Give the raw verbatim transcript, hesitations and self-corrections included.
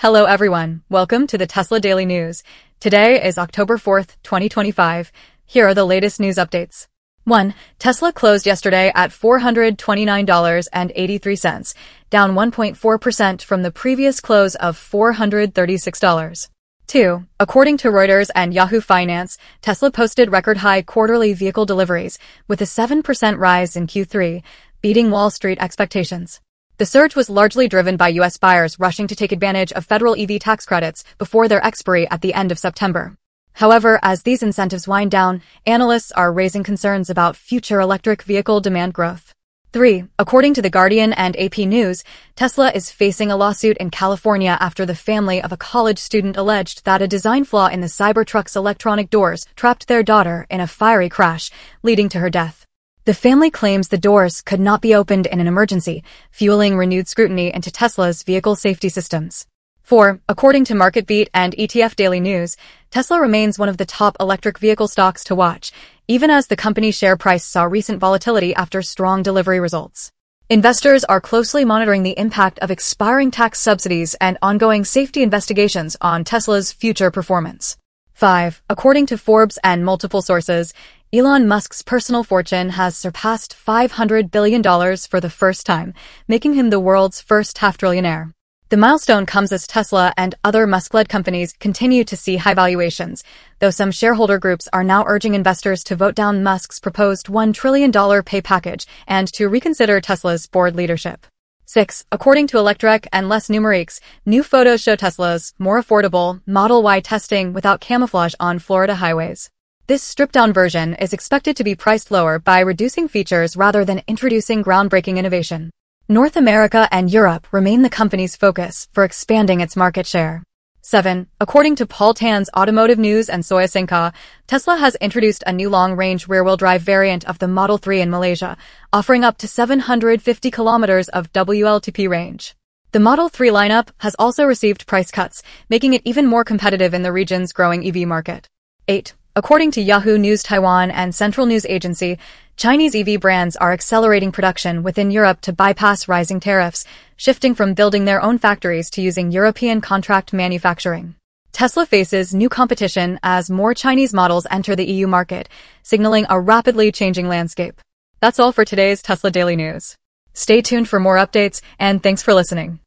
Hello everyone, welcome to the Tesla Daily News. Today is October fourth, twenty twenty-five. Here are the latest news updates. one. Tesla closed yesterday at four hundred twenty-nine dollars and eighty-three cents, down one point four percent from the previous close of four hundred thirty-six dollars. two. According to Reuters and Yahoo Finance, Tesla posted record-high quarterly vehicle deliveries, with a seven percent rise in Q three, beating Wall Street expectations. The surge was largely driven by U S buyers rushing to take advantage of federal E V tax credits before their expiry at the end of September. However, as these incentives wind down, analysts are raising concerns about future electric vehicle demand growth. three. According to The Guardian and A P News, Tesla is facing a lawsuit in California after the family of a college student alleged that a design flaw in the Cybertruck's electronic doors trapped their daughter in a fiery crash, leading to her death. The family claims the doors could not be opened in an emergency, fueling renewed scrutiny into Tesla's vehicle safety systems. four. According to MarketBeat and E T F Daily News, Tesla remains one of the top electric vehicle stocks to watch, even as the company's share price saw recent volatility after strong delivery results. Investors are closely monitoring the impact of expiring tax subsidies and ongoing safety investigations on Tesla's future performance. five. According to Forbes and multiple sources, Elon Musk's personal fortune has surpassed five hundred billion dollars for the first time, making him the world's first half-trillionaire. The milestone comes as Tesla and other Musk-led companies continue to see high valuations, though some shareholder groups are now urging investors to vote down Musk's proposed one trillion dollars pay package and to reconsider Tesla's board leadership. six. According to Electrek and Les Numériques, new photos show Tesla's more affordable Model Y testing without camouflage on Florida highways. This stripped-down version is expected to be priced lower by reducing features rather than introducing groundbreaking innovation. North America and Europe remain the company's focus for expanding its market share. seven. According to Paul Tan's Automotive News and Soya Sinca, Tesla has introduced a new long-range rear-wheel drive variant of the Model three in Malaysia, offering up to seven hundred fifty kilometers of W L T P range. The Model three lineup has also received price cuts, making it even more competitive in the region's growing E V market. eight. According to Yahoo News Taiwan and Central News Agency, Chinese E V brands are accelerating production within Europe to bypass rising tariffs, shifting from building their own factories to using European contract manufacturing. Tesla faces new competition as more Chinese models enter the E U market, signaling a rapidly changing landscape. That's all for today's Tesla Daily News. Stay tuned for more updates, and thanks for listening.